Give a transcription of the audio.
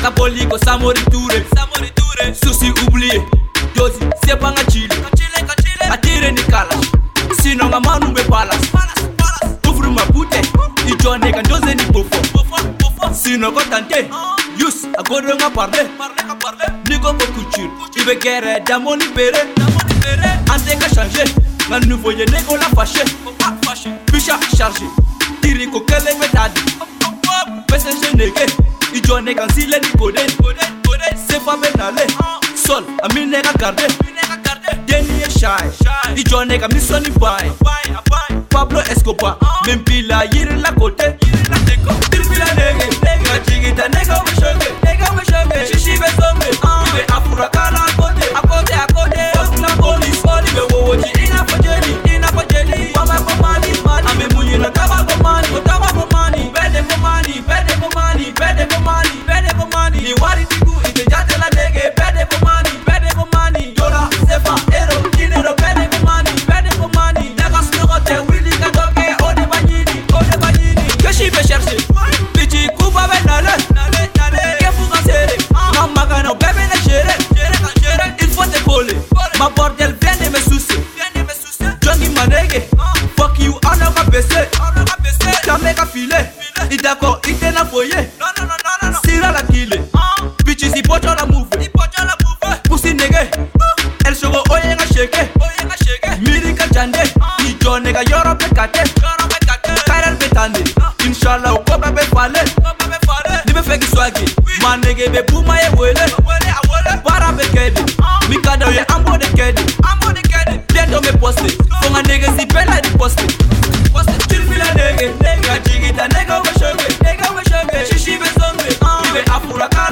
Capolico, Samori Touré, souci oublié. Dosi, c'est pas un chili. Attire ni kalash. Sinon, a manu me palas. Ouvre ma bouteille. Il doit nega dose ni bofo. Sinon, quand tante, yus, a godon a parler. Nigo pour couture. Il veut guerre, d'amon libéré. Ante ka changer. Nan nouveau yé négo la fâché. Bicha chargé. Tirico kele metadi. Passenger négué. Il doit nega zile ni codé. C'est pas benalé. Sol, a mi nega gardé. Denny est shy. Il doit nega mi sonny boy. Pablo Escobar. Même pila yiri la côté. Tirpila nege. Nega chigita nega we shenge. Shishi be sombe. Ibe apura kala côté. A côté. La police. Ibe wowoji ina pajeli. Mama komani. Ame munyi na tabago mani. Bede komani. Ni wari tigu ite jate la nege. Bede komani. Dola sefa ero dinero. Bede komani. Nega snogote wili kadoke. Ode banyini. Keshi be chercher. Bichi kuba benale. Kefuga sere. Mamagano bebe ne gere. Il faut te coller. Ma bordel viens de me soucier. Johnny manege. Fuck you ana ka bese. Jamaica filet. Il d'accord, il te n'a foyer. Sira la kille. Bitches si pocho la move. Pussy nege. El shogo oye nga shake. Mirika jande. Ni jo nega yoro pe kate. Kairel betande. Inshallah o kobe be fale. Ni be feki swagi. Man nege be buma ye wele. Para be kede. Mi kada ye ambo de kede. Bientôt me poste. Fonga nege si bella di poste. Tirpila nege. Nega jigita nega we shenge. Shishi be sombe. Ibe apura